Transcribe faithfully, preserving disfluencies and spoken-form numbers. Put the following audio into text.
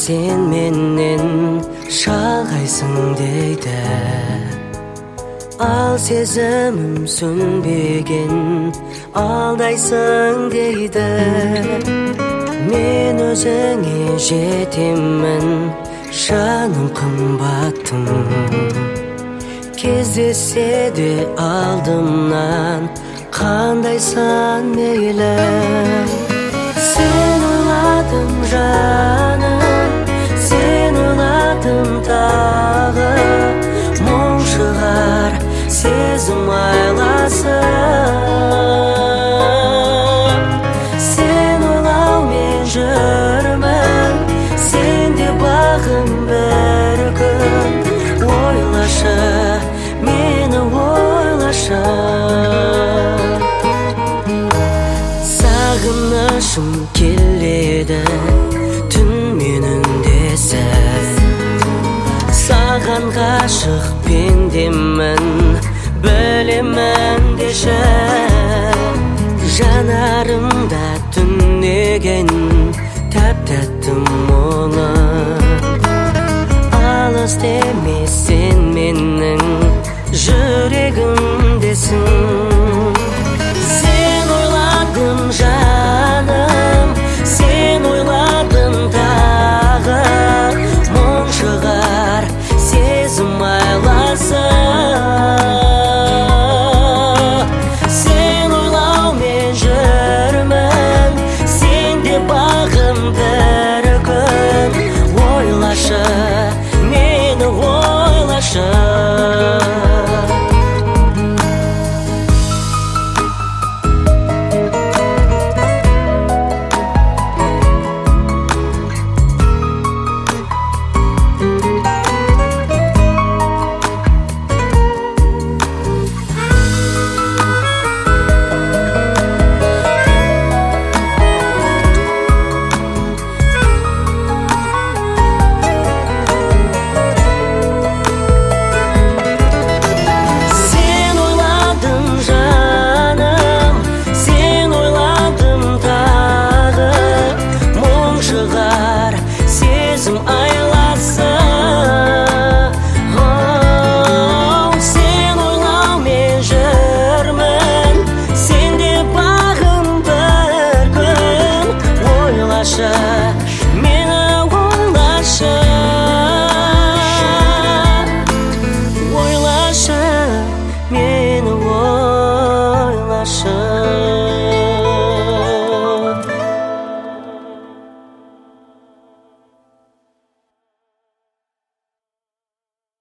sen menden şalğaysың deydi. Al сезімім sönбеген aldaysың deydi. Men özüңe жетемін, жаным қымбаттым. Кездессе де алдымнан қандайсан мейлі. Sen oyladım жаным, sen oyladım тағы. Мұң шығар сезім айласын. Sen ойлаумен жүрмін, сен де бағым бір күн. Ойлашы, мені ойлашы. Сағынышым келеді, түн менің десіп. Саған ғашықпен